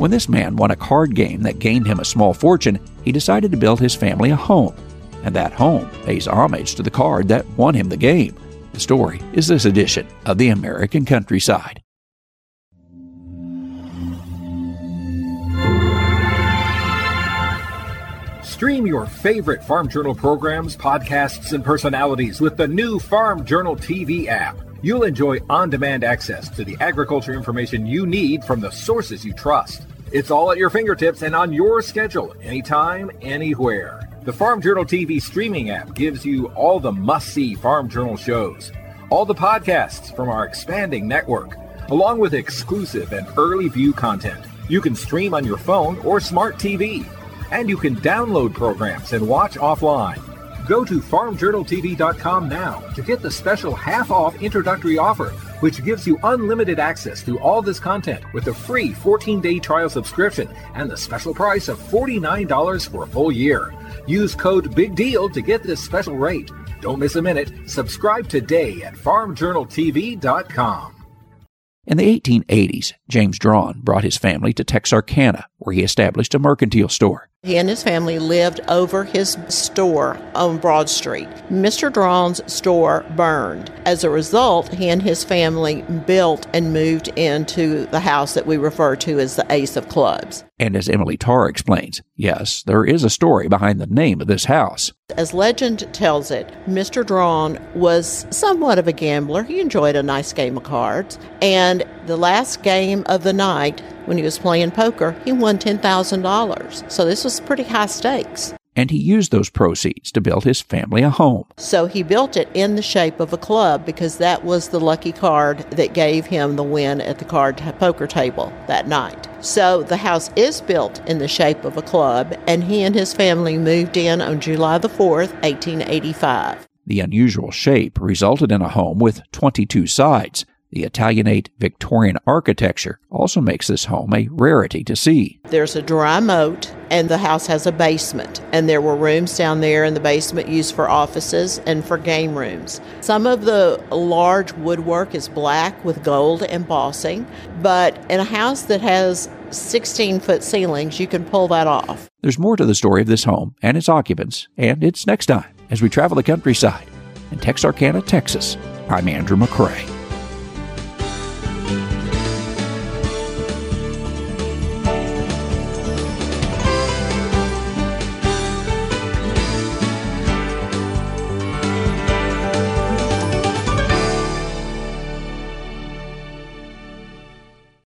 When this man won a card game that gained him a small fortune, he decided to build his family a home. And that home pays homage to the card that won him the game. The story is this edition of The American Countryside. Stream your favorite Farm Journal programs, podcasts, and personalities with the new Farm Journal TV app. You'll enjoy on-demand access to the agriculture information you need from the sources you trust. It's all at your fingertips and on your schedule, anytime, anywhere. The Farm Journal TV streaming app gives you all the must-see Farm Journal shows, all the podcasts from our expanding network, along with exclusive and early view content. You can stream on your phone or smart TV, and you can download programs and watch offline. Go to farmjournaltv.com now to get the special half-off introductory offer, which gives you unlimited access to all this content with a free 14-day trial subscription and the special price of $49 for a full year. Use code BIGDEAL to get this special rate. Don't miss a minute. Subscribe today at farmjournaltv.com. In the 1880s, James Drawn brought his family to Texarkana, where he established a mercantile store. He and his family lived over his store on Broad Street. Mr. Drawn's store burned. As a result, he and his family built and moved into the house that we refer to as the Ace of Clubs. And as Emily Tarr explains, yes, there is a story behind the name of this house. As legend tells it, Mr. Drawn was somewhat of a gambler. He enjoyed a nice game of cards. And the last game of the night, when he was playing poker, he won $10,000. So this was pretty high stakes. And he used those proceeds to build his family a home. So he built it in the shape of a club because that was the lucky card that gave him the win at the poker table that night. So the house is built in the shape of a club, and he and his family moved in on July the 4th, 1885. The unusual shape resulted in a home with 22 sides. The Italianate Victorian architecture also makes this home a rarity to see. There's a dry moat, and the house has a basement, and there were rooms down there in the basement used for offices and for game rooms. Some of the large woodwork is black with gold embossing, but in a house that has 16-foot ceilings, you can pull that off. There's more to the story of this home and its occupants, and it's next time as we travel the countryside. In Texarkana, Texas, I'm Andrew McCrae.